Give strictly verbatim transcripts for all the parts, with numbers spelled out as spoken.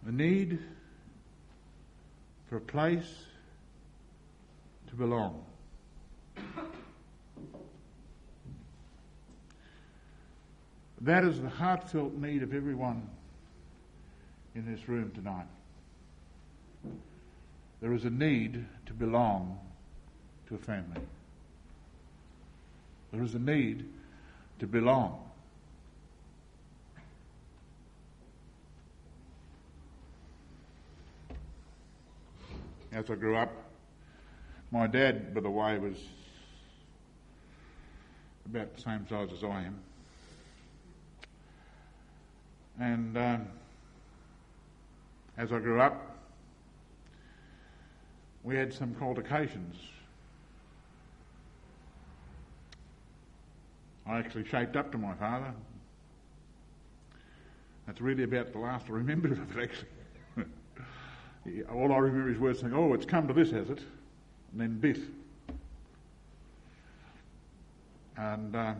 A need for a place to belong. That is the heartfelt need of everyone in this room tonight. There is a need to belong to a family. There is a need to belong. As I grew up, my dad, by the way, was about the same size as I am. And um, as I grew up, we had some complications. I actually shaped up to my father. That's really about the last I remember of it, actually. All I remember is words saying, "Oh, it's come to this, has it?" And then bit. And, um,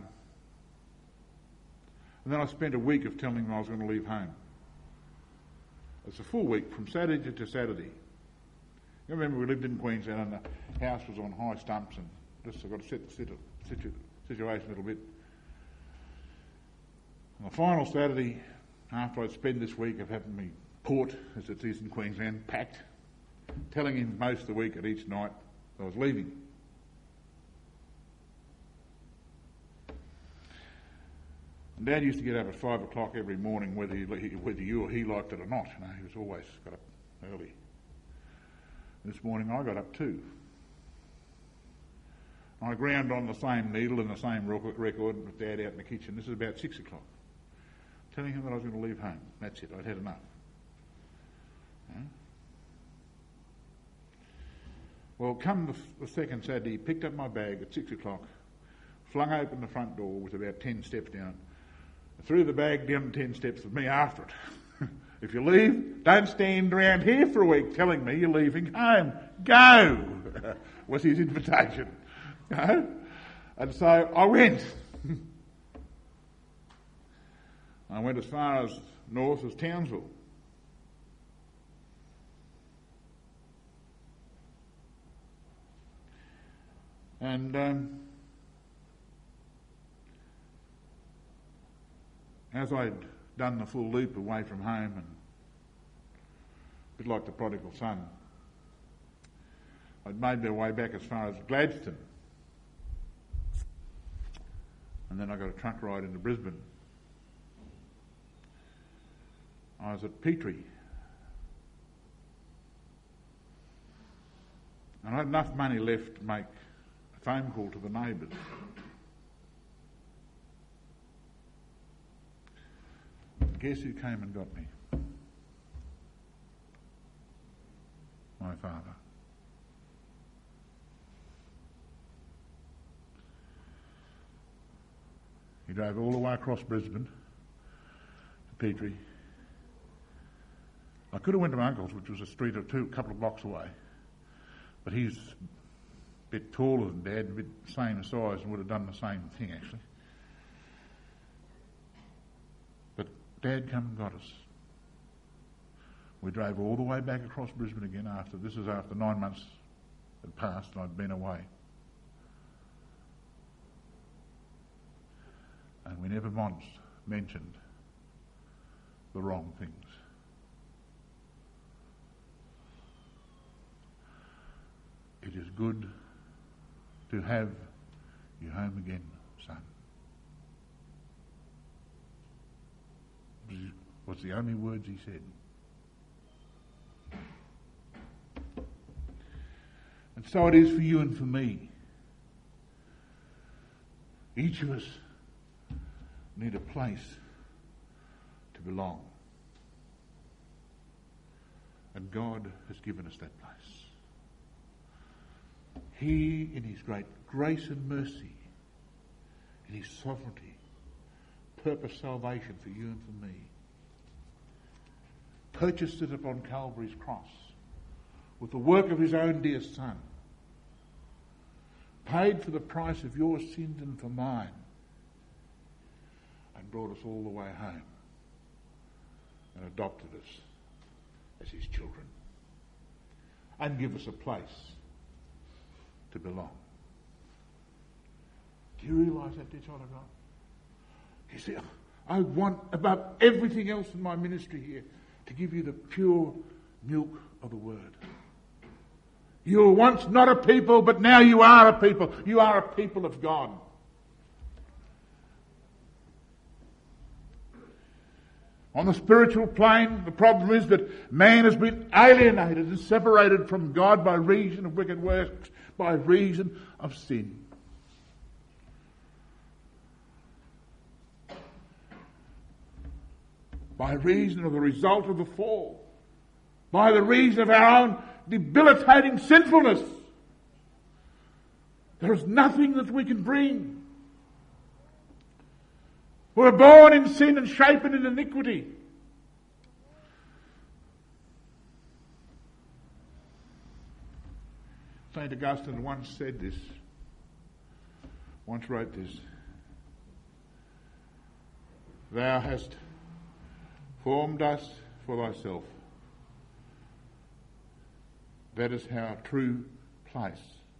and then I spent a week of telling him I was going to leave home. It's a full week, from Saturday to Saturday. You remember we lived in Queensland and the house was on high stumps, and just I've got to set the situ- situ- situation a little bit. On the final Saturday, after I'd spent this week of having me port, as it is in Queensland, packed, telling him most of the week at each night I was leaving. And Dad used to get up at five o'clock every morning, whether he, whether you or he liked it or not. You know, he was always got up early. This morning I got up too. I ground on the same needle and the same record with Dad out in the kitchen. This is about six o'clock. Telling him that I was going to leave home. That's it, I'd had enough. Yeah? Well, come the, the second Saturday, he picked up my bag at six o'clock, flung open the front door, was about ten steps down, threw the bag down ten steps with me after it. If you leave, don't stand around here for a week telling me you're leaving home. Go! was his invitation. You know? And so I went. I went as far as north as Townsville. And um, as I'd done the full loop away from home, and a bit like the prodigal son, I'd made my way back as far as Gladstone. And then I got a truck ride into Brisbane. I was at Petrie. And I had enough money left to make a phone call to the neighbours. Guess who came and got me? My father. He drove all the way across Brisbane to Petrie. I could have went to my uncle's, which was a street or two, a couple of blocks away, but he's a bit taller than Dad, a bit same size, and would have done the same thing actually. But Dad come and got us. We drove all the way back across Brisbane again after, this is after nine months had passed and I'd been away. And we never once mentioned the wrong things. It is good to have you home again, son. Was the only words he said. And so it is for you and for me. Each of us need a place to belong. And God has given us that place. He, in his great grace and mercy, in his sovereignty, purposed salvation for you and for me. Purchased it upon Calvary's cross with the work of his own dear Son. Paid for the price of your sins and for mine. And brought us all the way home. And adopted us and give us a place to belong. Do you realise that, dear child of God? You see, I want above everything else in my ministry here to give you the pure milk of the Word. You were once not a people, but now you are a people. You are a people of God. On the spiritual plane, the problem is that man has been alienated and separated from God by reason of wicked works, by reason of sin. By reason of the result of the fall. By the reason of our own debilitating sinfulness. There is nothing that we can bring. We're born in sin and shapen in iniquity. Saint Augustine once said this, once wrote this. Thou hast formed us for thyself. That is our true place.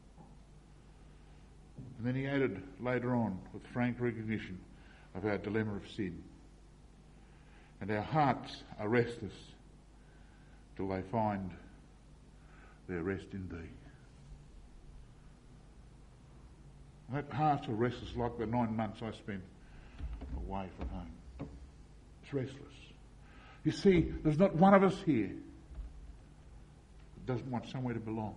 And then he added later on, with frank recognition of our dilemma of sin. And our hearts are restless till they find their rest in thee. And that hearts are restless like the nine months I spent away from home. It's restless. You see, there's not one of us here that doesn't want somewhere to belong.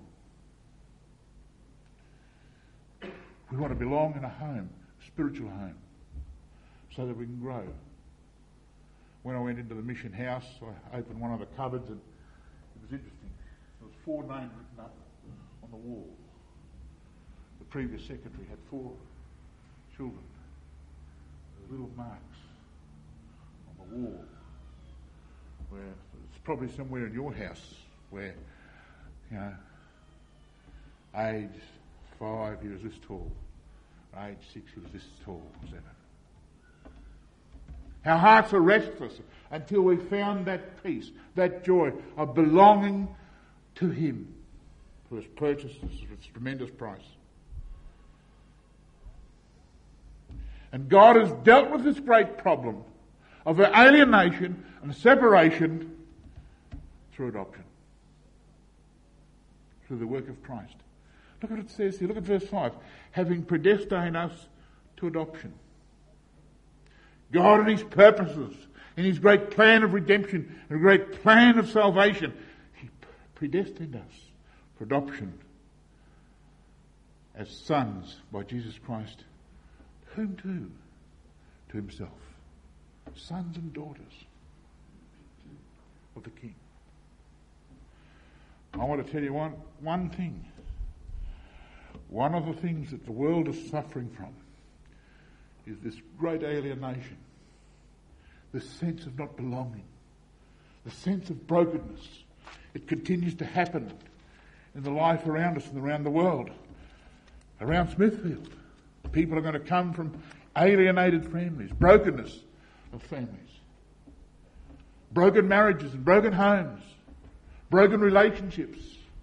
We want to belong in a home, a spiritual home, so that we can grow. When I went into the mission house, I opened one of the cupboards and it was interesting. There was four names written up on the wall. The previous secretary had four children. There were little marks on the wall where it's probably somewhere in your house where, you know, age five, he was this tall. Age six, he was this tall, seven. Our hearts are restless until we found that peace, that joy of belonging to Him who has purchased us at a tremendous price. And God has dealt with this great problem of our alienation and separation through adoption, through the work of Christ. Look what it says here. Look at verse five. Having predestined us to adoption. God in His purposes, in His great plan of redemption, and a great plan of salvation, He predestined us for adoption as sons by Jesus Christ. Whom to? To Himself. Sons and daughters of the King. I want to tell you one, one thing. One of the things that the world is suffering from is this great alienation, this sense of not belonging, the sense of brokenness. It continues to happen in the life around us and around the world. Around Smithfield, people are going to come from alienated families, brokenness of families, broken marriages and broken homes, broken relationships.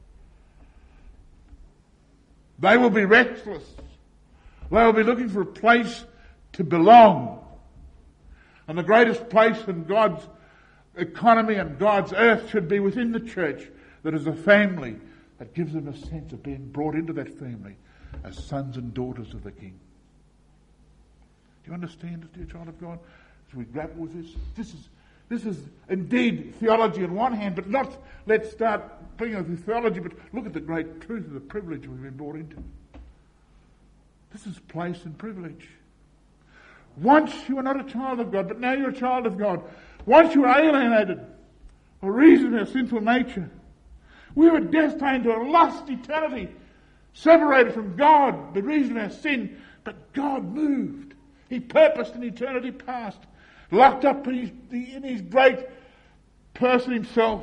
They will be restless. They will be looking for a place to belong. And the greatest place in God's economy and God's earth should be within the church, that is a family that gives them a sense of being brought into that family as sons and daughters of the King. Do you understand this, dear child of God? As we grapple with this, this is this is indeed theology on one hand, but not let's start playing with theology, but look at the great truth of the privilege we've been brought into. This is place and privilege. Once you were not a child of God, but now you're a child of God. Once you were alienated for reason of our sinful nature. We were destined to a lost eternity, separated from God by reason of our sin, but God moved. He purposed in eternity past, locked up in his, in his great person Himself.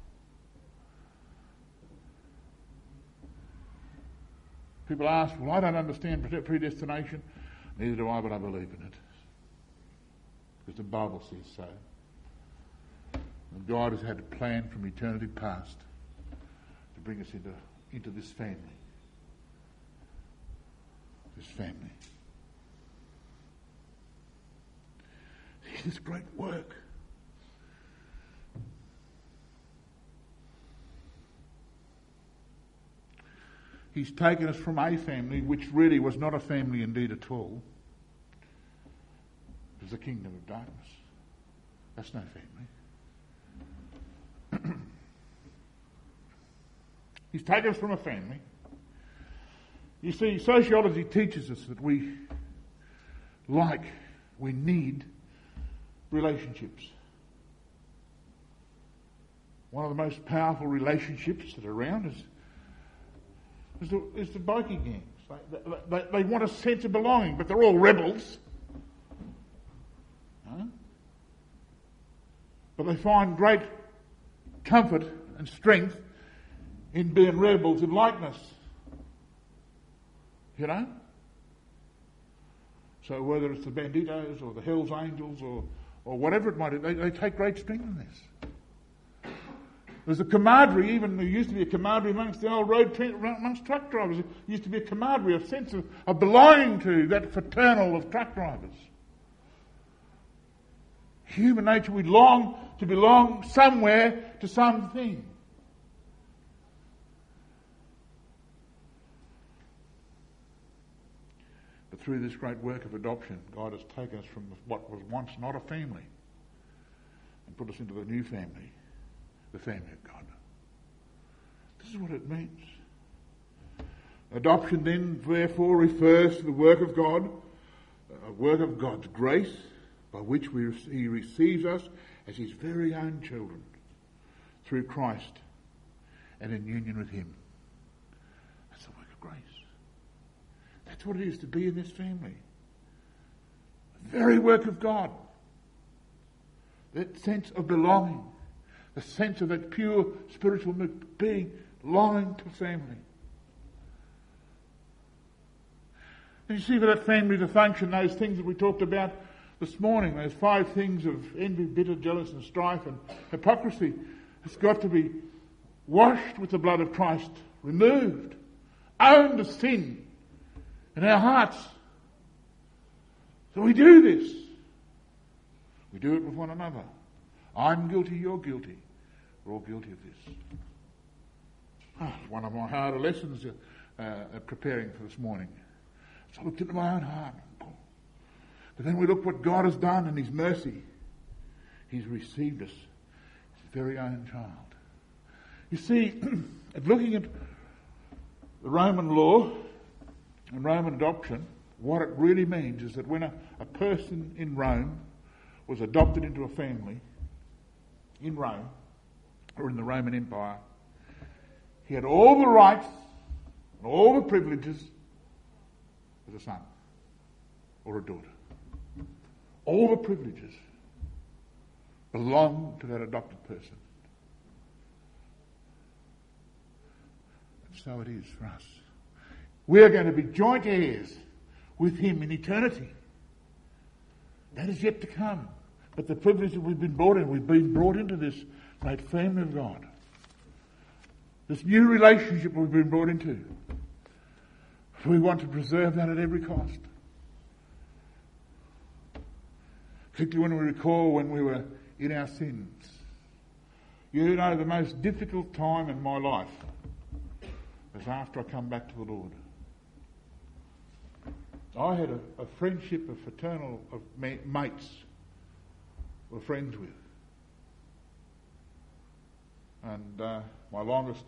People ask, well, I don't understand predestination. Neither do I, but I believe in it. Because the Bible says so. And God has had a plan from eternity past to bring us into, into this family. This family. See, this great work. He's taken us from a family which really was not a family indeed at all. It was the kingdom of darkness. That's no family. He's taken us from a family. You see, sociology teaches us that we like, we need relationships. One of the most powerful relationships that are around is Is the, is the bikie gangs. They, they, they want a sense of belonging, but they're all rebels. Huh? But they find great comfort and strength in being rebels in likeness. You know? So whether it's the Banditos or the Hells Angels or, or whatever it might be, they, they take great strength in this. There's a camaraderie, even there used to be a camaraderie amongst the old road, amongst truck drivers. There used to be a camaraderie, a sense of, of belonging to that fraternal of truck drivers. Human nature, we long to belong somewhere to something. But through this great work of adoption, God has taken us from what was once not a family and put us into the new family. The family of God. This is what it means. Adoption then, therefore, refers to the work of God, a work of God's grace, by which we, He receives us as His very own children through Christ and in union with Him. That's the work of grace. That's what it is to be in this family. The very work of God. That sense of belonging. The sense of that pure spiritual being longing to family. And you see, for that family to function, those things that we talked about this morning, those five things of envy, bitter, jealous and strife and hypocrisy, it's got to be washed with the blood of Christ, removed, owned as sin in our hearts. So we do this. We do it with one another. I'm guilty, you're guilty. We're all guilty of this. Oh, one of my harder lessons uh, uh, preparing for this morning. So I looked into my own heart. But then we look what God has done in His mercy. He's received us, His very own child. You see, at looking at the Roman law and Roman adoption, what it really means is that when a, a person in Rome was adopted into a family, in Rome, or in the Roman Empire, he had all the rights and all the privileges as a son or a daughter. All the privileges belonged to that adopted person. And so it is for us. We are going to be joint heirs with Him in eternity. That is yet to come. But the privilege that we've been brought in, we've been brought into this great family of God. This new relationship we've been brought into. We want to preserve that at every cost. Particularly when we recall when we were in our sins. You know, the most difficult time in my life was after I come back to the Lord. I had a, a friendship, a fraternal of mates were friends with. And uh, my longest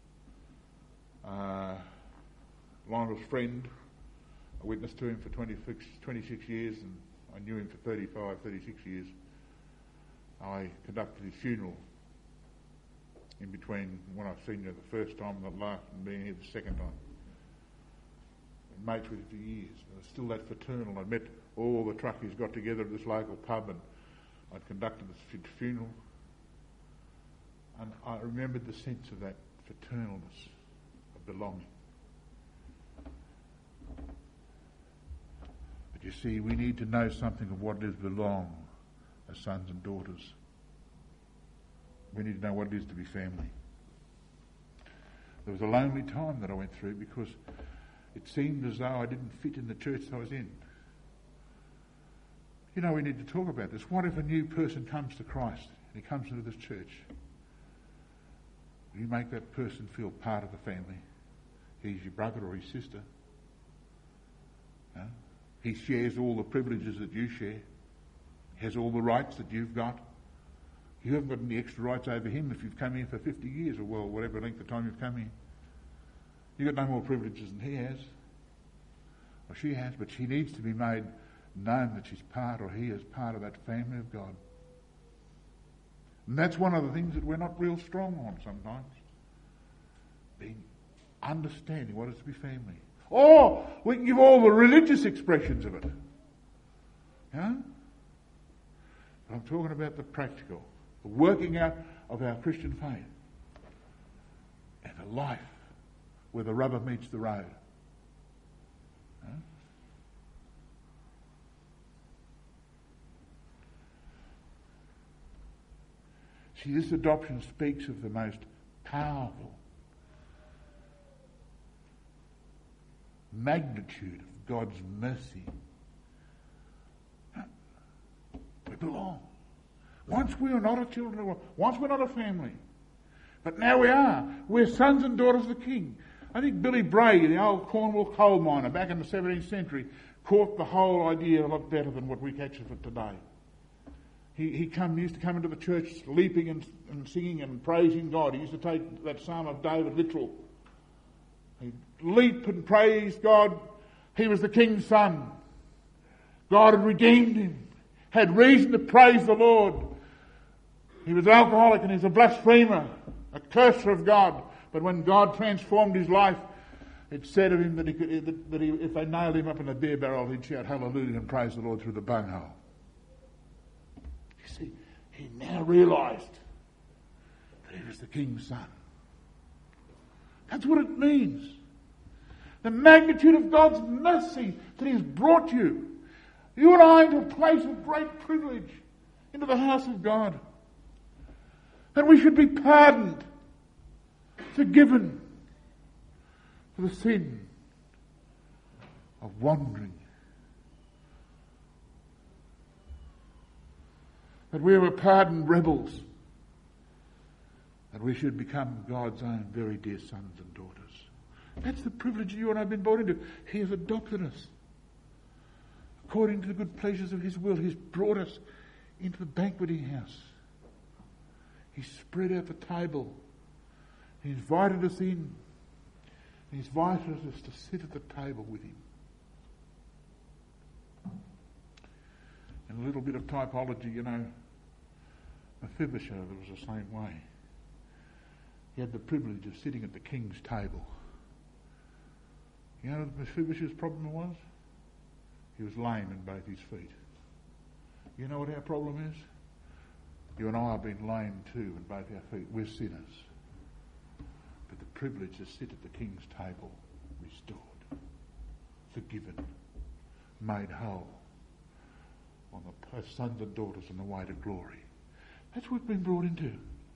uh, longest friend, I witnessed to him for twenty-six, twenty-six years, and I knew him for thirty-five, thirty-six years. I conducted his funeral in between when I've seen you the first time and the last, and being here the second time. Been mates with him for years. And still that fraternal. I met all the truckies got together at this local pub, and I'd conducted this funeral. And I remembered the sense of that fraternalness, of belonging. But you see, we need to know something of what it is to belong as sons and daughters. We need to know what it is to be family. There was a lonely time that I went through because it seemed as though I didn't fit in the church I was in. You know, we need to talk about this. What if a new person comes to Christ and he comes into this church? Will you make that person feel part of the family? He's your brother or his sister. Huh? He shares all the privileges that you share. He has all the rights that you've got. You haven't got any extra rights over him if you've come here for fifty years or well, whatever length of time you've come here. You've got no more privileges than he has. Or she has, but she needs to be made known that she's part or he is part of that family of God. And that's one of the things that we're not real strong on sometimes. Being understanding what it is to be family. Or we can give all the religious expressions of it. Yeah? But I'm talking about the practical, the working out of our Christian faith. And a life where the rubber meets the road. Yeah? See, this adoption speaks of the most powerful magnitude of God's mercy. We belong. Once we were not a children of God. Once we're not a family. But now we are. We're sons and daughters of the King. I think Billy Bray, the old Cornwall coal miner back in the seventeenth century, caught the whole idea a lot better than what we catch of it today. He, he come, used to come into the church leaping and, and singing and praising God. He used to take that Psalm of David literal. He'd leap and praise God. He was the king's son. God had redeemed him. Had reason to praise the Lord. He was an alcoholic and he was a blasphemer, a curser of God. But when God transformed his life, it said of him that, he could, that, that he, if they nailed him up in a beer barrel, he'd shout hallelujah and praise the Lord through the bunghole. You see, he now realised that he was the king's son. That's what it means. The magnitude of God's mercy that he has brought you. You and I into a place of great privilege, into the house of God. That we should be pardoned, forgiven for the sin of wandering. That we were pardoned rebels. That we should become God's own very dear sons and daughters. That's the privilege you and I have been born into. He has adopted us. According to the good pleasures of his will, he's brought us into the banqueting house. He spread out the table. He invited us in. He invited us to sit at the table with him. And a little bit of typology, you know, Mephibosheth was the same way. He had the privilege of sitting at the king's table. You know what Mephibosheth's problem was? He was lame in both his feet. You know what our problem is? You and I have been lame too in both our feet. We're sinners. But the privilege to sit at the king's table, restored, forgiven, made whole, on the sons and daughters on the way to glory. That's what we've been brought into.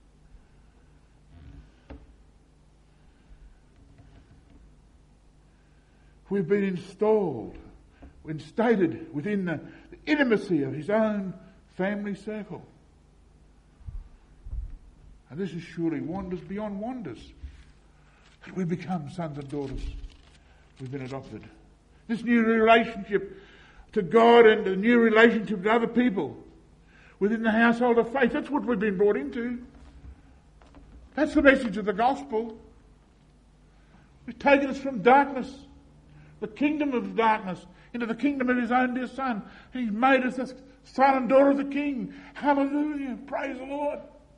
We've been installed, instated within the, the intimacy of his own family circle. And this is surely wonders beyond wonders. That we become sons and daughters. We've been adopted. This new relationship to God and a new relationship to other people within the household of faith. That's what we've been brought into. That's the message of the gospel. He's taken us from darkness, the kingdom of darkness, into the kingdom of his own dear Son. He's made us the son and daughter of the King. Hallelujah. Praise the Lord.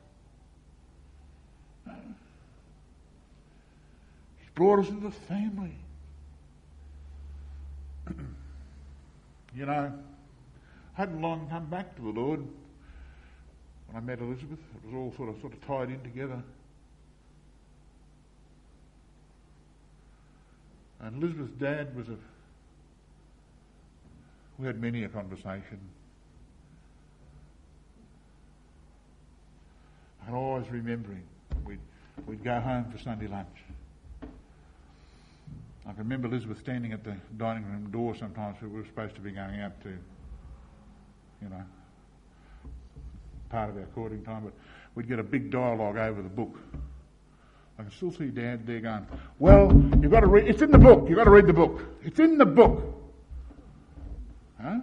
He's brought us into the family. You know, I hadn't long come back to the Lord when I met Elizabeth. It was all sort of sort of tied in together. And Elizabeth's dad was a... We had many a conversation. And always remembering, we'd, we'd go home for Sunday lunch. I can remember Elizabeth standing at the dining room door sometimes. We were supposed to be going out to, you know, part of our courting time, but we'd get a big dialogue over the book. I can still see Dad there going, well, you've got to read, it's in the book, you've got to read the book. It's in the book. Huh?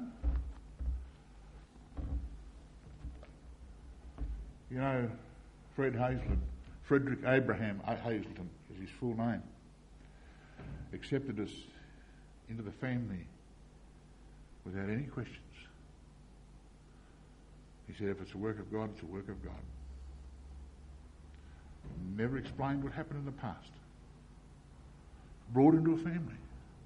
You know, Fred Hazelton, Frederick Abraham Hazelton is his full name, accepted us into the family without any questions. He said, if it's a work of God, it's a work of God. Never explained what happened in the past. Brought into a family.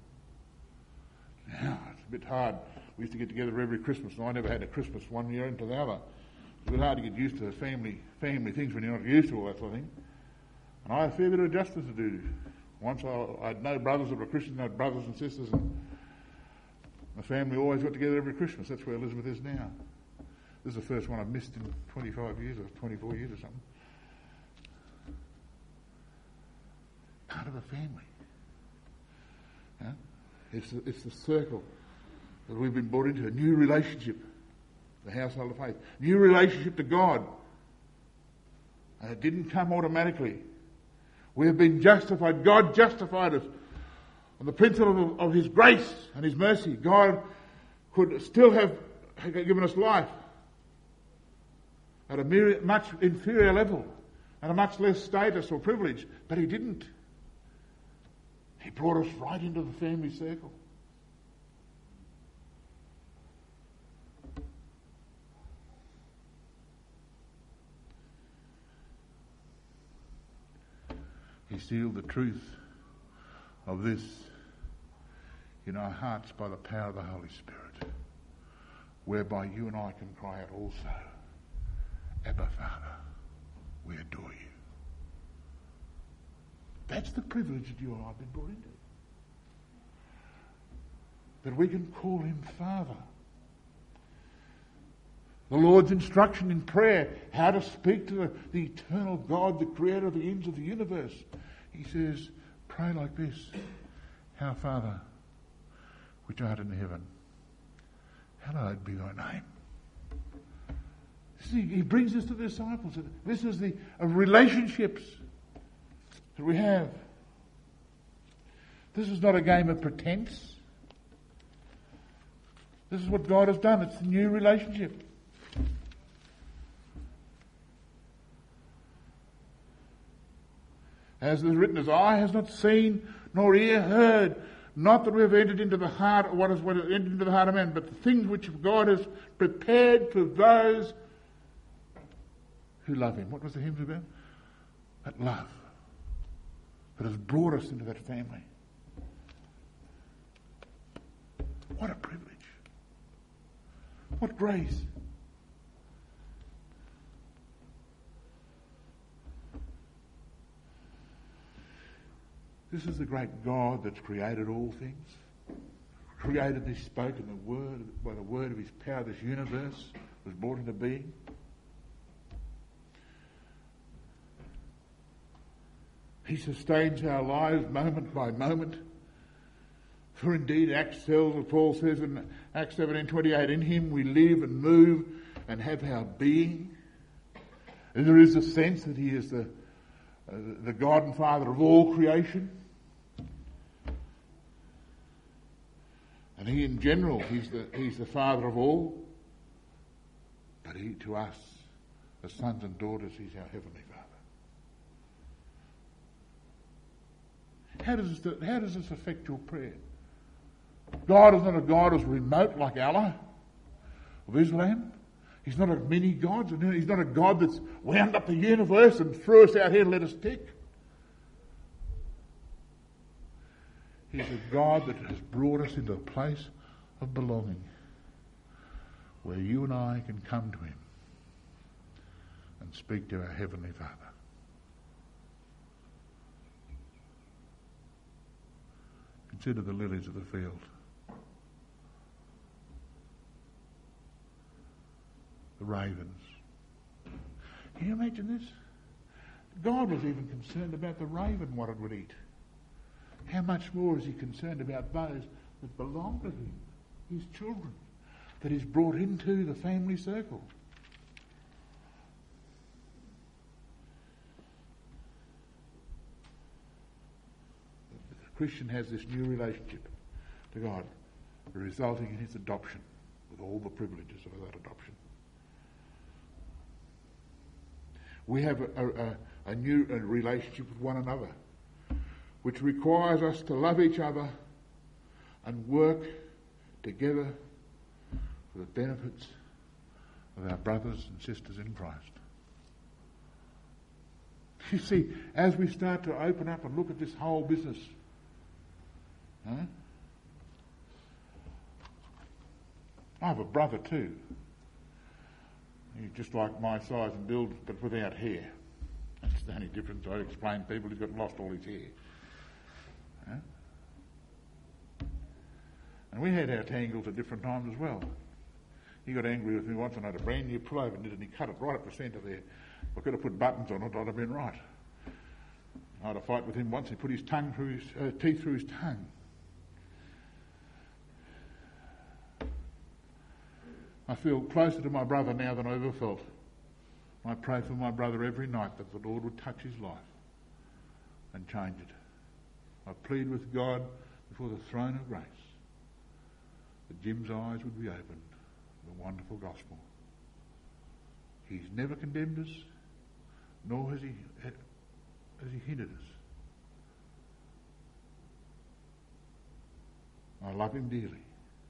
Now, it's a bit hard. We used to get together every Christmas, and I never had a Christmas one year into the other. It's a bit hard to get used to the family family things when you're not used to all that sort of thing. And I had a fair bit of adjustment to do. Once I, I had no brothers that were Christians, I had brothers and sisters, and the family always got together every Christmas. That's where Elizabeth is now. This is the first one I've missed in twenty-five years or twenty-four years or something. Part of a family. Yeah? It's, the, it's the circle that we've been brought into, a new relationship, the household of faith, new relationship to God. And it didn't come automatically. We have been justified. God justified us on the principle of, of His grace and His mercy. God could still have given us life at a much inferior level and a much less status or privilege, but He didn't. He brought us right into the family circle. He sealed the truth of this in our hearts by the power of the Holy Spirit, whereby you and I can cry out also, Abba, Father, we adore you. That's the privilege that you and I have been brought into. That we can call Him Father. The Lord's instruction in prayer, how to speak to the, the eternal God, the creator of the ends of the universe. He says, pray like this, Our Father, which art in heaven, hallowed be thy name. See, he brings this to the disciples. This is the of relationships that we have. This is not a game of pretense. This is what God has done. It's a new relationship. As it is written, as eye has not seen, nor ear heard, not that we have entered into the heart, what is what has entered into the heart of man, but the things which God has prepared for those who love Him. What was the hymn about? That love that has brought us into that family. What a privilege. What grace. This is the great God that's created all things. Created this, spoken the word, by the word of His power, this universe was brought into being. He sustains our lives moment by moment. For indeed, Acts tells, as Paul says in Acts seventeen twenty-eight, in Him we live and move and have our being. And there is a sense that He is the, uh, the God and Father of all creation. And He in general, He's the, He's the Father of all. But He to us, as sons and daughters, He's our Heavenly Father. How does this, how does this affect your prayer? God is not a God as remote like Allah of Islam. He's not a mini God. He's not a God that's wound up the universe and threw us out here and let us tick. He's a God that has brought us into a place of belonging where you and I can come to Him and speak to our Heavenly Father. Consider the lilies of the field. The ravens. Can you imagine this? God was even concerned about the raven, what it would eat. how much more is he concerned about those that belong to him, his children, that he's brought into the family circle? The Christian has this new relationship to God, resulting in his adoption, with all the privileges of that adoption. We have a, a, a new a relationship with one another, which requires us to love each other and work together for the benefits of our brothers and sisters in Christ. You see, as we start to open up and look at this whole business, huh? I have a brother too. He's just like my size and build, but without hair. That's the only difference. I explain to people he's got lost all his hair. Huh? And we had our tangles at different times as well. He got angry with me once and I had a brand new pullover knit and he cut it right up the centre there. If I could have put buttons on it, I'd have been right. I had a fight with him once. He put his tongue through his uh, teeth through his tongue. I feel closer to my brother now than I ever felt. I pray for my brother every night that the Lord would touch his life and change it. I plead with God before the throne of grace that Jim's eyes would be opened to the wonderful gospel. He's never condemned us, nor has he, has he hindered us. I love him dearly.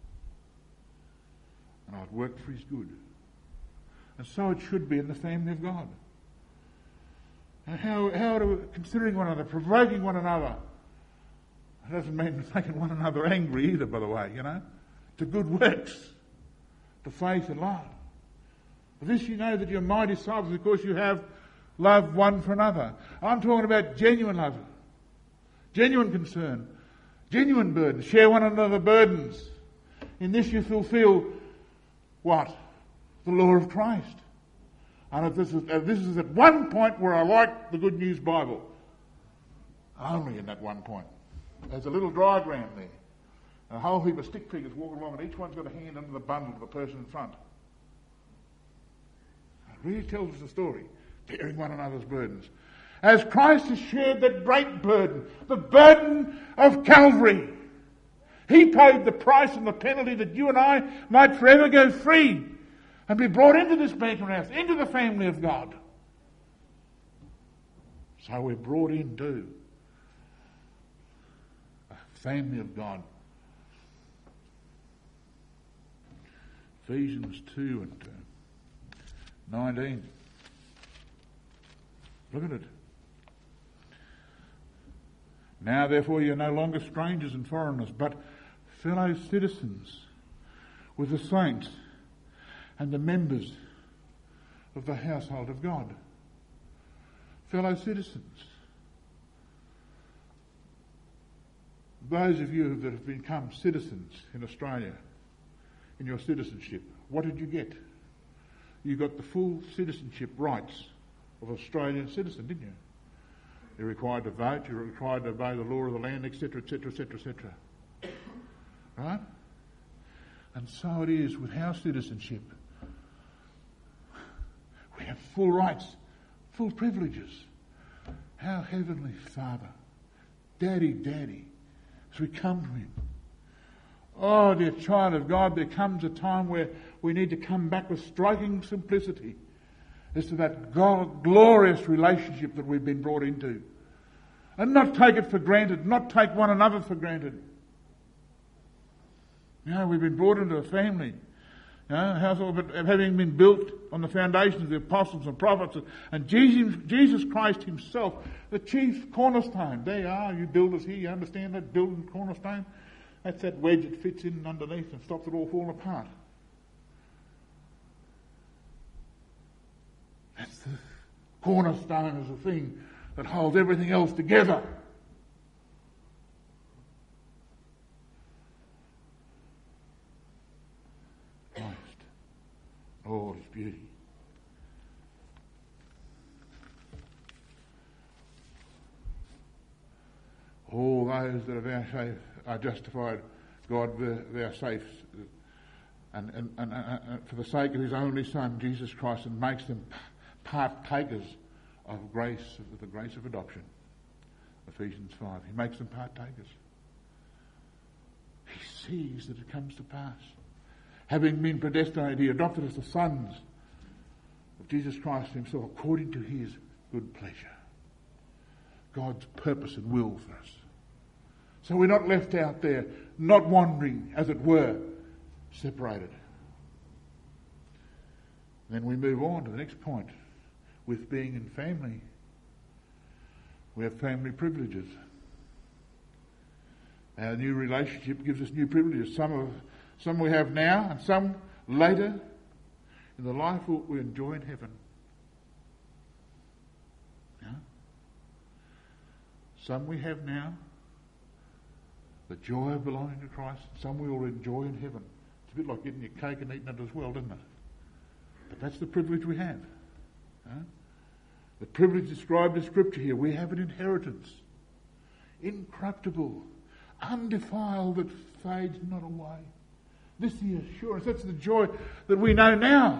And I'd work for his good. And so it should be in the family of God. And how, how do we, considering one another, provoking one another, it doesn't mean making one another angry either, by the way, you know, to good works, to faith and love. For this you know that you're my disciples because you have love one for another. I'm talking about genuine love, genuine concern, genuine burden. Share one another's burdens. In this you fulfill what? The law of Christ. And if this is, if this is at one point where I like the Good News Bible, only in that one point. There's a little diagram there. A whole heap of stick figures walking along and each one's got a hand under the bundle of the person in front. It really tells us a story, bearing one another's burdens. As Christ has shared that great burden, the burden of Calvary. He paid the price and the penalty that you and I might forever go free and be brought into this banquet house, into the family of God. So we're brought into a family of God. Ephesians two and nineteen. Look at it. Now therefore you are no longer strangers and foreigners, but fellow citizens with the saints and the members of the household of God. Fellow citizens. Those of you that have become citizens in Australia, in your citizenship, what did you get? You got the full citizenship rights of an Australian citizen, didn't you? You're required to vote, you're required to obey the law of the land, et cetera, et cetera, et cetera, et cetera. Right? And so it is with our citizenship. We have full rights, full privileges. Our Heavenly Father, Daddy, Daddy, as we come to Him. Oh, dear child of God, there comes a time where we need to come back with striking simplicity as to that God, glorious relationship that we've been brought into. And not take it for granted, not take one another for granted. You know, we've been brought into a family, you know, household, but having been built on the foundations of the apostles and prophets, and Jesus, Jesus Christ Himself, the chief cornerstone. There you are, you builders here, you understand that building cornerstone? That's that wedge that fits in underneath and stops it all falling apart. That's the cornerstone as a thing that holds everything else together. Christ, all His beauty. Oh, those that are vouchsafed are justified, God vouchsafes, and, and, and, and for the sake of his only Son, Jesus Christ, and makes them partakers of grace, of the grace of adoption. Ephesians five. He makes them partakers. He sees that it comes to pass. Having been predestinated, he adopted us the sons of Jesus Christ himself according to his good pleasure. God's purpose and will for us. So we're not left out there, not wandering, as it were, separated. Then we move on to the next point. With being in family, we have family privileges. Our new relationship gives us new privileges. Some of some we have now, and some later in the life we enjoy in heaven. Yeah? Some we have now, the joy of belonging to Christ. Some we will enjoy in heaven. It's a bit like getting your cake and eating it as well, isn't it? But that's the privilege we have. Huh? The privilege described in Scripture here. We have an inheritance. Incorruptible. Undefiled, that fades not away. This is the assurance. That's the joy that we know now.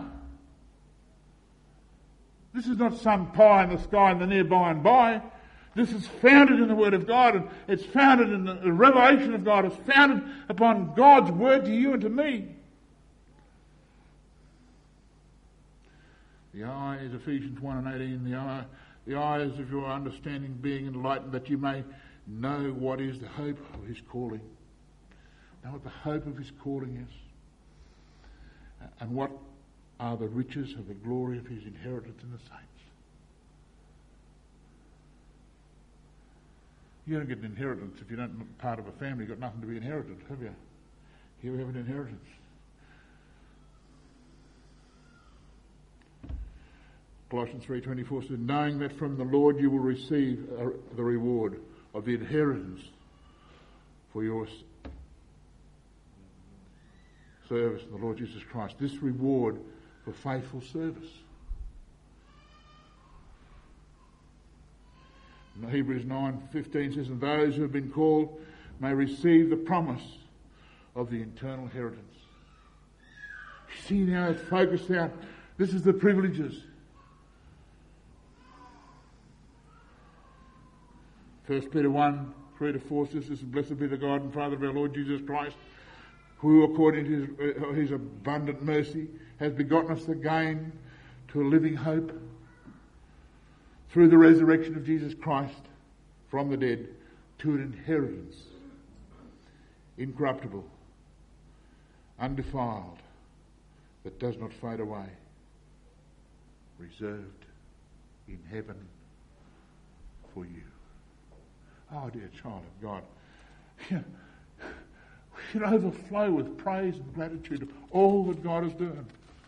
This is not some pie in the sky in the near by and by. This is founded in the Word of God, and it's founded in the, the revelation of God. It's founded upon God's Word to you and to me. The eyes, Ephesians one and eighteen, the, eye, the eyes of your understanding being enlightened, that you may know what is the hope of his calling. Know what the hope of his calling is. And what are the riches of the glory of his inheritance in the saints. You don't get an inheritance if you're not part of a family. You've got nothing to be inherited, have you? Here we have an inheritance. Colossians three twenty-four says, knowing that from the Lord you will receive uh, the reward of the inheritance for your service in the Lord Jesus Christ. This reward for faithful service. And Hebrews nine fifteen says, and those who have been called may receive the promise of the eternal inheritance. See now it's focused out. This is the privileges. First Peter one, three to four says, blessed be the God and Father of our Lord Jesus Christ, who according to his, uh, his abundant mercy has begotten us again to a living hope through the resurrection of Jesus Christ from the dead to an inheritance, incorruptible, undefiled, that does not fade away, reserved in heaven for you. Oh, dear child of God, we should overflow with praise and gratitude of all that God has done.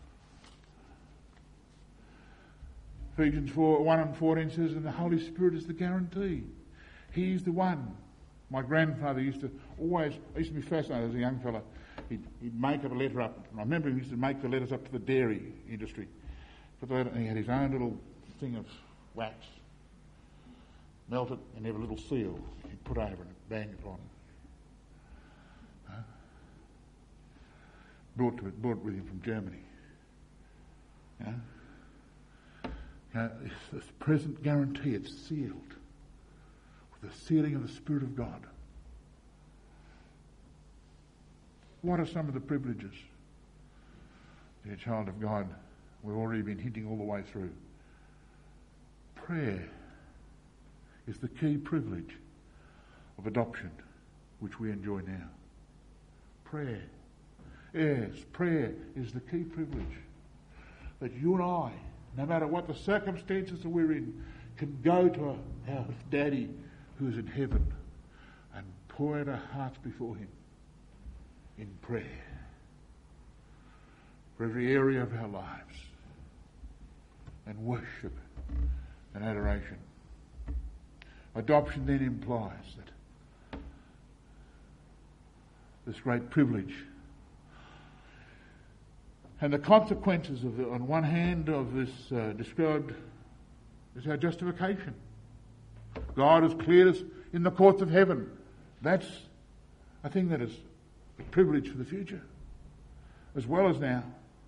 Ephesians four, one and fourteen says, and the Holy Spirit is the guarantee. He's the one. My grandfather used to always, I used to be fascinated as a young fella. He'd, he'd make up a letter up. And I remember he used to make the letters up to the dairy industry. Put the letter, and he had his own little thing of wax. Melt it and have a little seal he'd put over it, bang it on. Huh? Brought to it, brought it with him from Germany. Yeah? Uh, it's this present guarantee, it's sealed with the sealing of the Spirit of God. What are some of the privileges? Dear child of God, we've already been hinting all the way through. Prayer is the key privilege of adoption which we enjoy now. Prayer. Yes, prayer is the key privilege that you and I, no matter what the circumstances that we're in, can go to our Daddy who is in heaven and pour out our hearts before him in prayer for every area of our lives, and worship and adoration. Adoption then implies that this great privilege and the consequences of the, on one hand, of this uh, described is our justification. God has cleared us in the courts of heaven. That's a thing that is a privilege for the future, as well as now.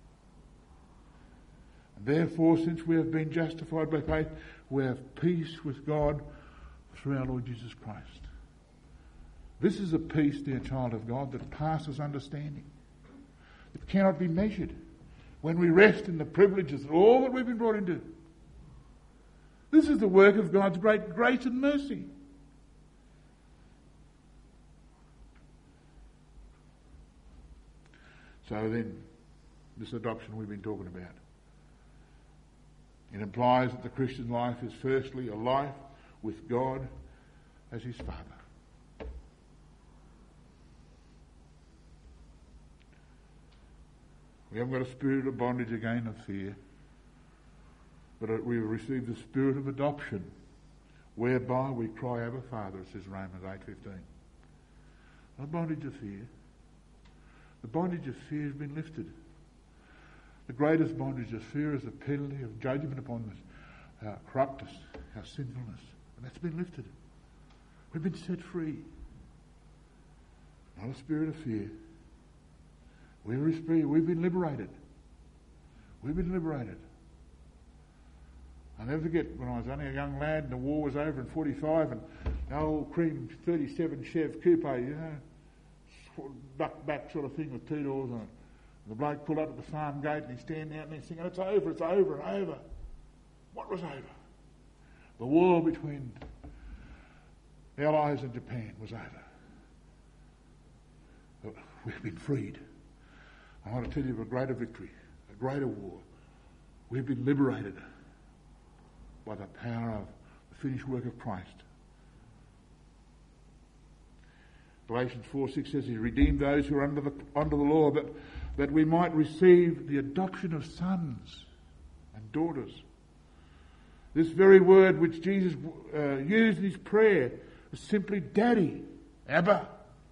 And therefore, since we have been justified by faith, we have peace with God through our Lord Jesus Christ. This is a peace, dear child of God, that passes understanding. It cannot be measured when we rest in the privileges of all that we've been brought into. This is the work of God's great grace and mercy. So then, this adoption we've been talking about. It implies that the Christian life is firstly a life with God as his Father. We haven't got a spirit of bondage again of fear, but we have received the spirit of adoption, whereby we cry, Abba, Father, says Romans eight fifteen. Not bondage of fear. The bondage of fear has been lifted. The greatest bondage of fear is the penalty of judgment upon this, our corruptness, our sinfulness. And that's been lifted. We've been set free. Not a spirit of fear. We're free. We've been liberated. We've been liberated. I'll never forget when I was only a young lad and the war was over in forty-five and the old cream thirty-seven Chev Coupe, you know, duck back sort of thing with two doors on it. And the bloke pulled up at the farm gate and he's standing out and he's singing, it's over, it's over and over. What was over? The war between the Allies and Japan was over. We've been freed. I want to tell you of a greater victory, a greater war. We've been liberated by the power of the finished work of Christ. Galatians four six says he redeemed those who are under the under the law, that, that we might receive the adoption of sons and daughters. This very word which Jesus uh, used in his prayer is simply Daddy, Abba.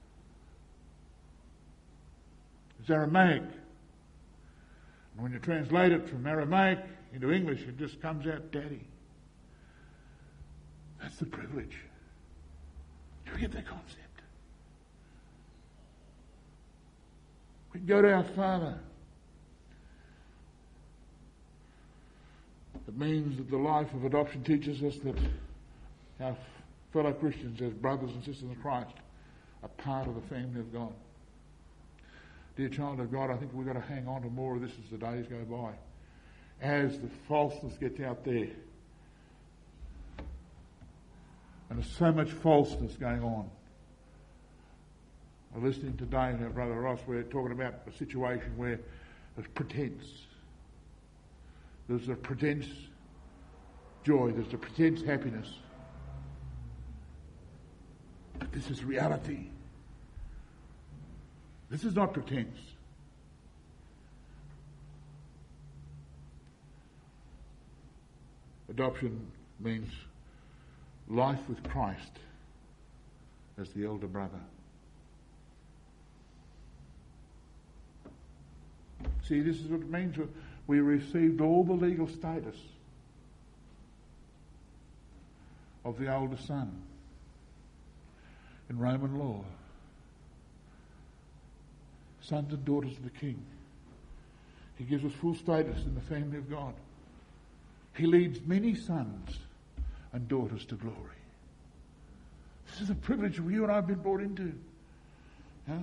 It's Aramaic. And when you translate it from Aramaic into English, it just comes out Daddy. That's the privilege. Do you get that concept? We can go to our Father. It means that the life of adoption teaches us that our fellow Christians, as brothers and sisters in Christ, are part of the family of God. Dear child of God, I think we've got to hang on to more of this as the days go by. As the falseness gets out there. And there's so much falseness going on. I'm listening today to Brother Ross, we're talking about a situation where there's pretense. There's a pretense joy, there's a pretense happiness. But this is reality. This is not pretense. Adoption means life with Christ as the elder brother. See, this is what it means. We received all the legal status of the older son in Roman law. Sons and daughters of the King. He gives us full status in the family of God. He leads many sons and daughters to glory. This is a privilege you and I have been brought into. Huh?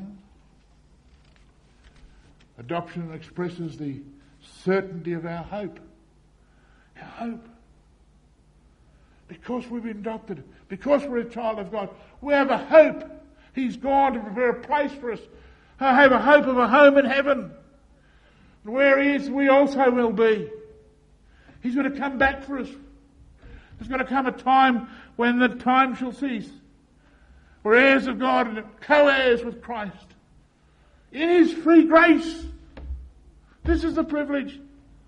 Adoption expresses the certainty of our hope. Our hope. Because we've been adopted, because we're a child of God, we have a hope. He's gone to prepare a place for us. I have a hope of a home in heaven. And where he is, we also will be. He's going to come back for us. There's going to come a time when the time shall cease. We're heirs of God and co-heirs with Christ. In his free grace. This is the privilege.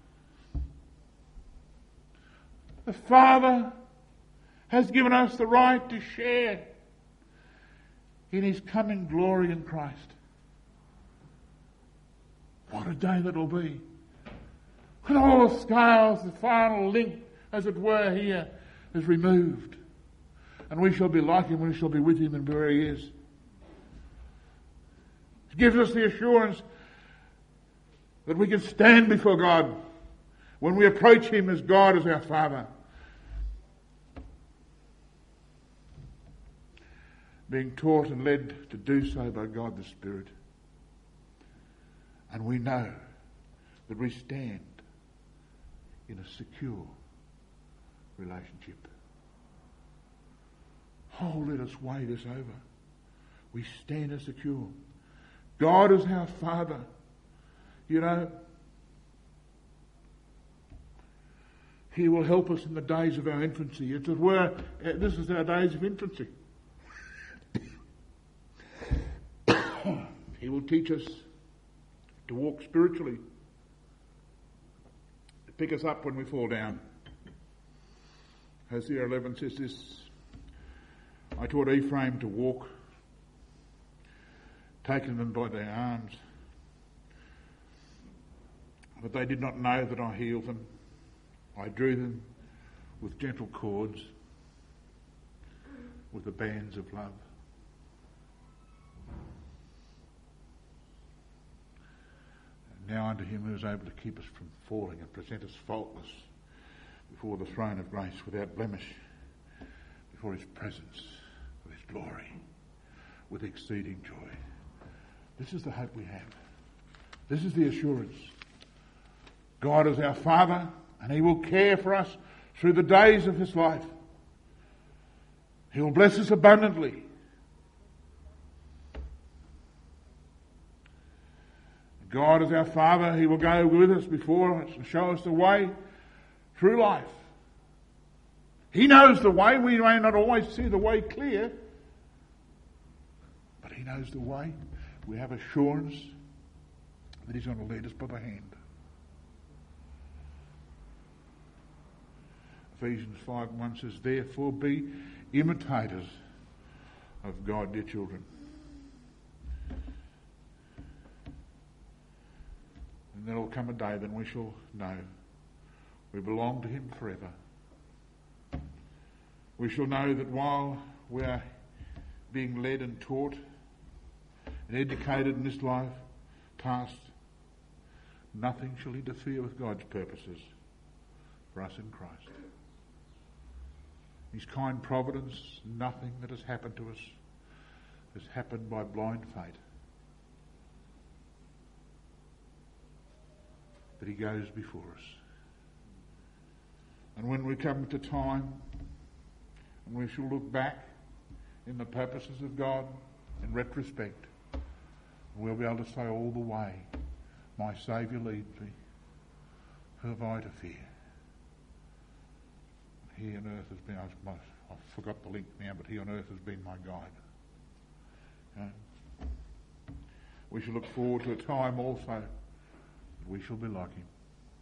The Father has given us the right to share in his coming glory in Christ. What a day that will be. When all the scales, the final link, as it were, here is removed. And we shall be like him, we shall be with him and where he is. It gives us the assurance that we can stand before God when we approach Him as God as our Father. Being taught and led to do so by God the Spirit. And we know that we stand in a secure relationship. Oh, let us weigh this over. We stand as secure. God is our Father. You know, He will help us in the days of our infancy. As it were, this is our days of infancy. He will teach us to walk spiritually, to pick us up when we fall down. Hosea eleven says this, I taught Ephraim to walk, taking them by their arms, but they did not know that I healed them. I drew them with gentle cords, with the bands of love. Now unto Him who is able to keep us from falling and present us faultless before the throne of grace, without blemish, before His presence of His glory, with exceeding joy. This is the hope we have. This is the assurance. God is our Father, and He will care for us through the days of this life. He will bless us abundantly. God is our Father. He will go with us before us and show us the way through life. He knows the way. We may not always see the way clear, but He knows the way. We have assurance that He's going to lead us by the hand. Ephesians five one says, therefore be imitators of God, dear children. And there will come a day when we shall know we belong to Him forever. We shall know that while we are being led and taught and educated in this life, tasked, nothing shall interfere with God's purposes for us in Christ. His kind providence, nothing that has happened to us has happened by blind fate. But He goes before us. And when we come to time, and we shall look back in the purposes of God in retrospect, we'll be able to say all the way, my Saviour leads me. Who have I to fear? He on earth has been, I, I forgot the link now, but He on earth has been my guide. You know? We shall look forward to a time also that we shall be like Him.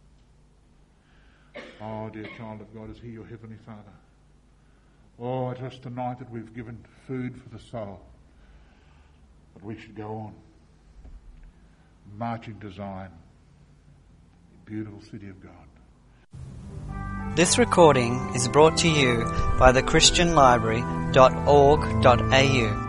Oh, dear child of God, is He your Heavenly Father? Oh, I trust tonight that we've given food for the soul, but we should go on, marching to Zion, the beautiful city of God. This recording is brought to you by the christian library dot org dot a u.